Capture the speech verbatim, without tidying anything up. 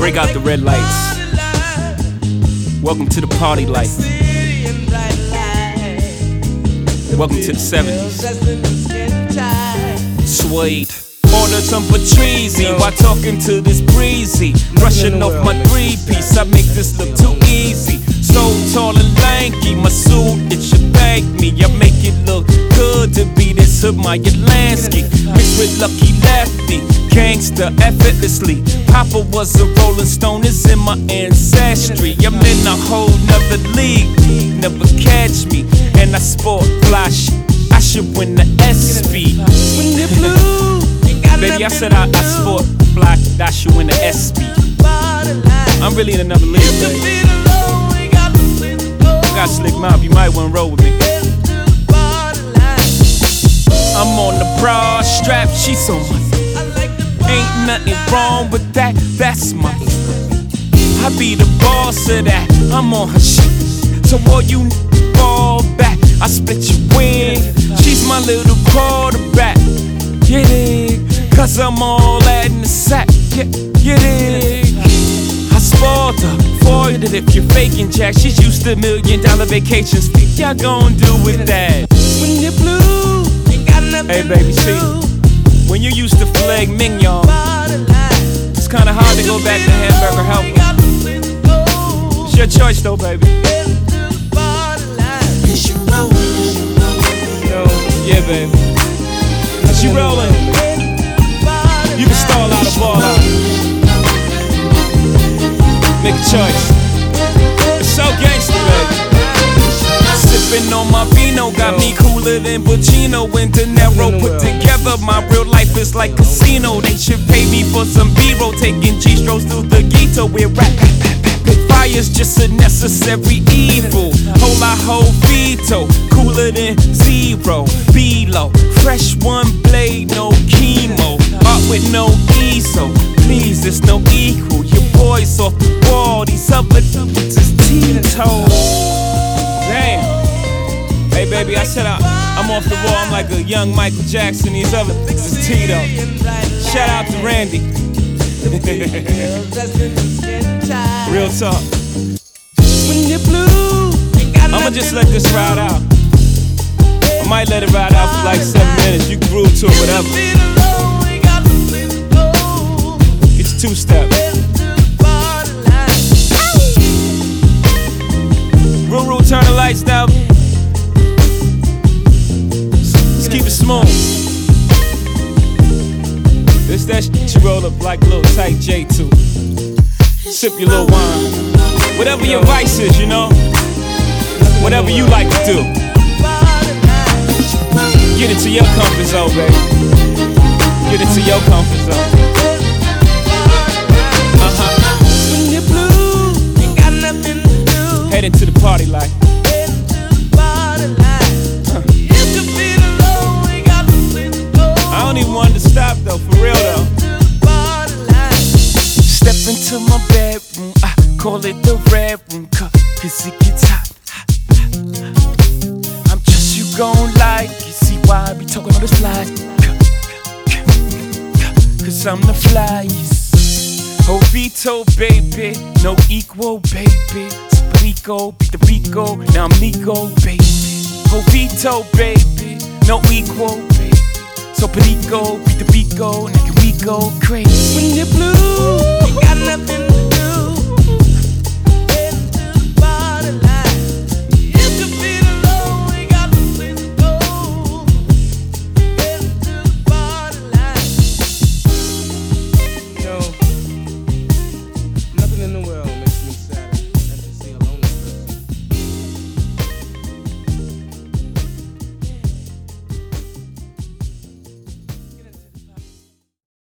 Break out the red lights. Welcome to the party life. Welcome to the seventies. Suede. Order some Patrizi while talking to this breezy. Brushing off my three-piece, I make this look too easy. So tall and lanky, my suit, it should thank me. I make it look good to be this Maya Lansky. Mixed with Lucky Lefty, gangster effortlessly. Papa was a Rolling Stone, it's in my ancestry. I'm in a whole nother league, never catch me. And I sport fly shit, I should win the S P. When you're blue, baby, I said I, I sport fly, I should win the S P. I'm really in another league, baby. I got slick mouth, you might wanna roll with me. I'm on the broad strap, she's on my. Ain't nothing wrong with that, that's my. I be the boss of that, I'm on her shit. So all you fall back, I split your wing. She's my little quarterback, get it? Cause I'm all that in the sack, get, get it? I spoiled her, foiled it if you're faking Jack. She's used to million dollar vacations, what y'all gon' do with that? When you're blue, you got nothing. Hey baby, see, when you used to filet mignon, it's kinda hard to go back to hamburger helper. It's your choice though, baby. Yo, yeah, baby. As you rollin', you can stall out a ball out. Make a choice. It's so gangsta, baby. Sippin' on my vino got me cooler than Pacino and De Niro put together. My real life is like casino. They should pay me for some B-roll, taking G-strokes through the ghetto with rap. Fire's just a necessary evil. Whole I hold veto, cooler than zero. Below, fresh one blade, no chemo. Art with no E S O. Please, there's no equal. Your boy's off the wall, these other dudes is Tito. Damn. Hey baby, I said I, I'm off the wall, I'm like a young Michael Jackson. These other dudes is Tito. Shout out to Randy. Real talk. When you're blue, I'ma just let this ride out. I might let it ride out for like seven minutes. You can groove to it, whatever. It's two step. Ruru, turn the lights down. Let's keep it smooth. It's that shit you roll up like a little tight J two. Sip your little wine. Whatever your vice is, you know. Whatever you like to do. Get into your comfort zone, baby. Get into your comfort zone. Uh-huh. When you're blue, you got nothing to do. Head into the party life. I don't even want to stop though, for real though. Step into my bedroom, I call it the red room, cause it gets hot. I'm just you gon' like it, see why I be talking on this fly. Cause I'm the flyest. Jovito, baby, no equal, baby. Rico, beat the Rico, now I'm Nico, baby. Jovito, baby, no equal, baby. So Perico, beat the Rico, now can we go crazy? When you're blue, you got nothing.